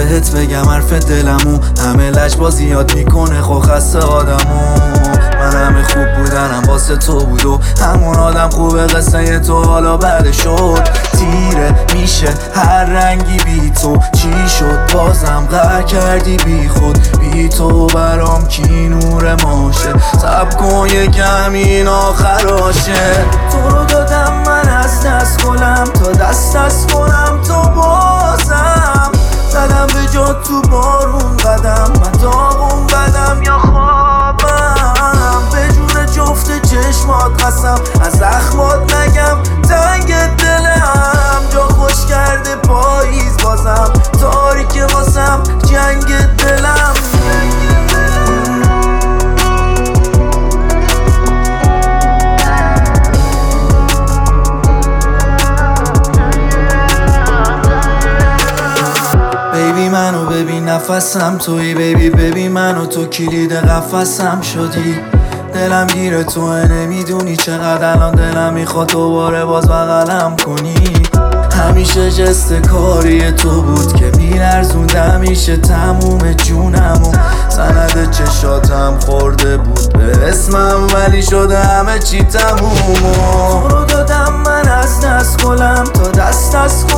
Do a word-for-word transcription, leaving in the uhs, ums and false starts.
بهت بگم حرف دلمو، همه لجبازی یاد میکنه خو خسته آدمو. من همه خوب بودنم واسه تو بود و همون آدم خوبه قصه تو حالا بده شد. تیره میشه هر رنگی بی تو، چی شد بازم قهر کردی بی خود. بی تو برام کی نور ماشه، سب کن یکم این آخراشه. تو رو دادم من از دست گلم تا دست از کنم تو بازم. زدم به جا تو بارون قدم، من داغون بدم یا خوابم. به جون جفت چشمات قسم از زخمات نگم تنگ دلم. جا خوش کرده پاییز بازم، تاریک واسم جنگ دلم. بیبی منو ببین نفسم توی، بیبی ببین منو تو کلید قفسم شدی. دلم گیره توه نمیدونی چقدر الان دلم میخواد دوباره باز بغلم کنی. همیشه جست کاری تو بود که میلرزوند همیشه تموم جونمو. سند چشاتم خورده بود به اسمم ولی شده همه چی تمومو. تو رو دادم من از دست گلم تا دست از